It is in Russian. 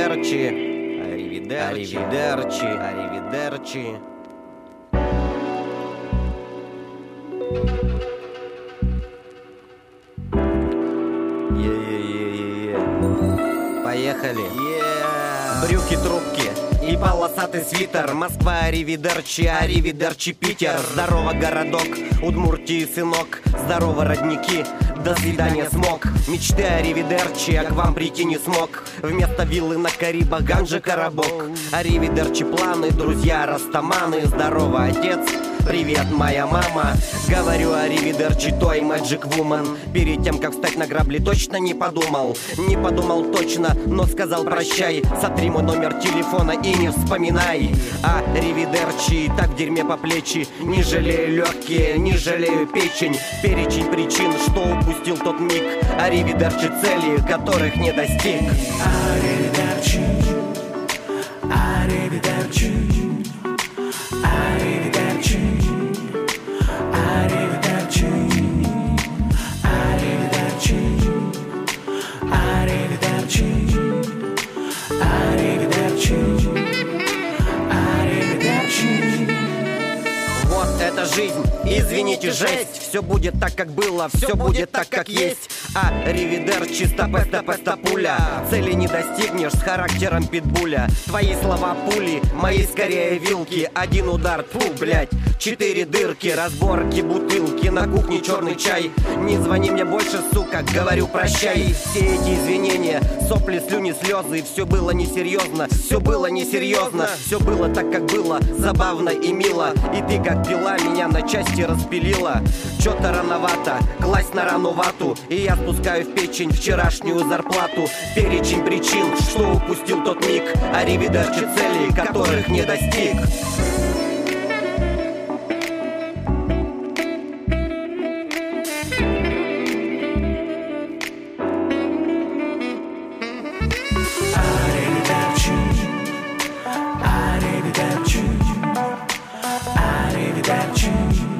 Аривидерчи, аривидерчи, аривидерчи, аривидерчи. Поехали. Брюки, трубки и полосатый свитер. Москва, аривидерчи, аривидерчи, Питер. Здорово, городок, Удмуртии, сынок. Здорово, родники, до свидания, смог. Мечты, аривидерчи, а к вам прийти не смог. Вместо виллы на Карибах ганжа коробок. Аривидерчи, планы, друзья, растаманы. Здорово, отец, привет, моя мама. Говорю аривидерчи, той Magic Woman. Перед тем, как встать на грабли, точно не подумал. Не подумал точно, но сказал прощай. Сотри мой номер телефона и не вспоминай. Аривидерчи, так в дерьме по плечи. Не жалею легкие, не жалею печень. Перечень причин, что упустил тот миг. Аривидерчи, цели, которых не достиг. Аривидерчи, аривидерчи, аривидерчи, аривидерчи, аривидерчи, аривидерчи, аривидерчи, аривидерчи. Вот это жизнь, извините, жесть. Все будет так, как было, все будет так, как есть. Аривидерчи, стопе, пуля. Цели не достигнешь с характером питбуля. Твои слова пули, мои скорее вилки. Один удар, фу, блять, 4 дырки. Разборки, бутылки, на кухне черный чай. Не звони мне больше, сука, говорю прощай. Все эти извинения, сопли, слюни, слезы. Все было несерьезно, все было несерьезно. Все было так, как было, забавно и мило. И ты, как пила, меня на части распилила. Чё-то рановато, класть на рану вату. И я спускаю в печень вчерашнюю зарплату. Перечень причин, что упустил тот миг. Аривидерчи, целей, которых не достиг. Aривидерчи, аривидерчи, аривидерчи.